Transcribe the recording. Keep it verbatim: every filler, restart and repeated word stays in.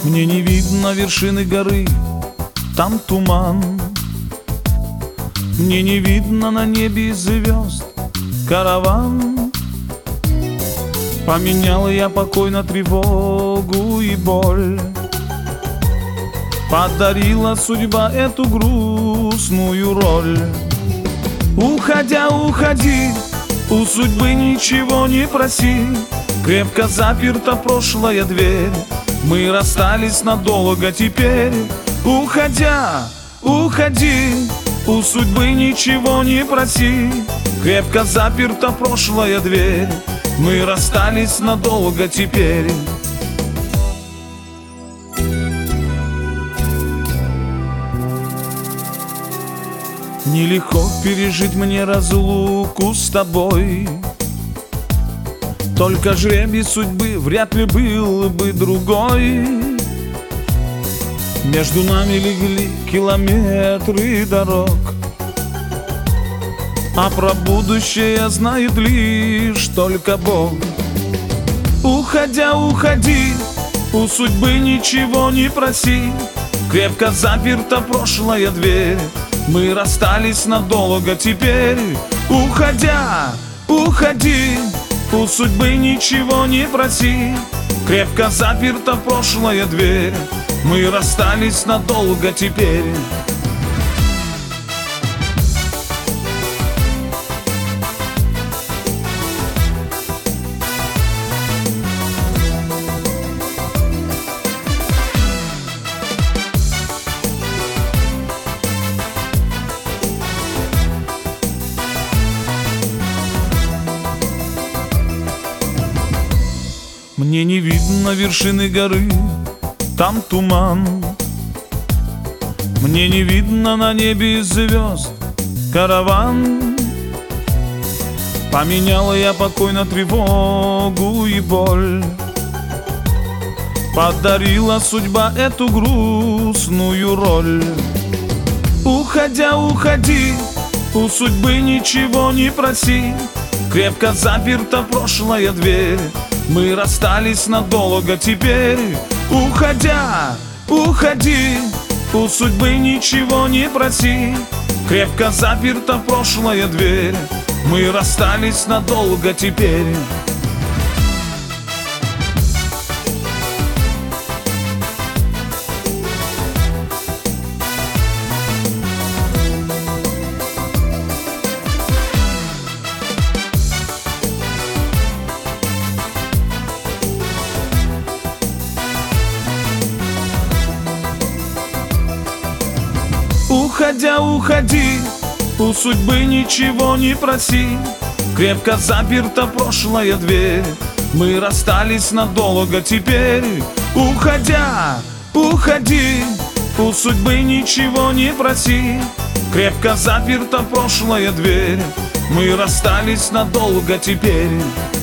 Мне не видно вершины горы, там туман. Мне не видно на небе звезд караван. Поменял я покой на тревогу и боль. Подарила судьба эту грустную роль. Уходя, уходи, у судьбы ничего не проси. Крепко заперта прошлая дверь, мы расстались надолго теперь. Уходя, уходи, у судьбы ничего не проси. Крепко заперта прошлая дверь, мы расстались надолго теперь. Нелегко пережить мне разлуку с тобой. Только жребий судьбы вряд ли был бы другой. Между нами легли километры дорог, а про будущее знает лишь только Бог. Уходя, уходи, у судьбы ничего не проси. Крепко заперта прошлая дверь, мы расстались надолго теперь. Уходя, уходи, у судьбы ничего не проси. Крепко заперта прошлая дверь, мы расстались надолго теперь. Мне не видно вершины горы, там туман. Мне не видно на небе звезд караван. Поменяла я покой на тревогу и боль. Подарила судьба эту грустную роль. Уходя, уходи, у судьбы ничего не проси. Крепко заперта прошлая дверь, мы расстались надолго теперь. Уходя, уходи, у судьбы ничего не проси. Крепко заперта прошлая дверь, мы расстались надолго теперь. Уходя, уходи, у судьбы ничего не проси. Крепко заперта прошлая дверь, мы расстались надолго теперь. Уходя, уходи, у судьбы ничего не проси. Крепко заперта прошлая дверь, мы расстались надолго теперь.